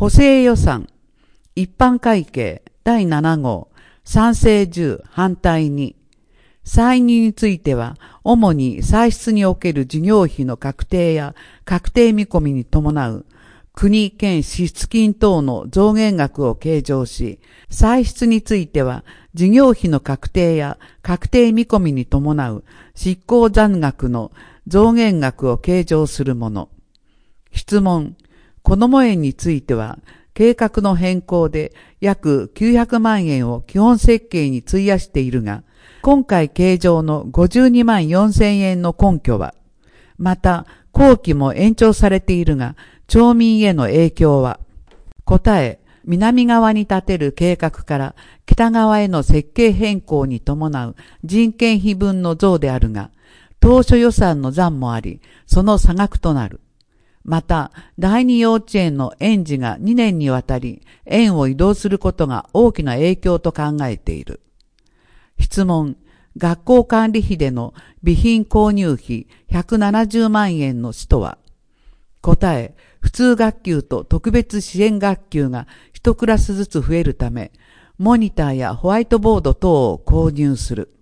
補正予算、一般会計第7号、賛成10、反対2。歳入については、主に歳出における事業費の確定や確定見込みに伴う国県支出金等の増減額を計上し、歳出については、事業費の確定や確定見込みに伴う執行残額の増減額を計上するもの。質問。こども園については、計画の変更で約900万円を基本設計に費やしているが、今回計上の52万4000円の根拠は、また、工期も延長されているが、町民への影響は、答え、南側に建てる計画から北側への設計変更に伴う人件費分の増であるが、当初予算の残もあり、その差額となる。また、第二幼稚園の園児が2年にわたり園を移動することが大きな影響と考えている。質問。学校管理費での備品購入費170万円の使途は？答え。普通学級と特別支援学級が1クラスずつ増えるため、モニターやホワイトボード等を購入する。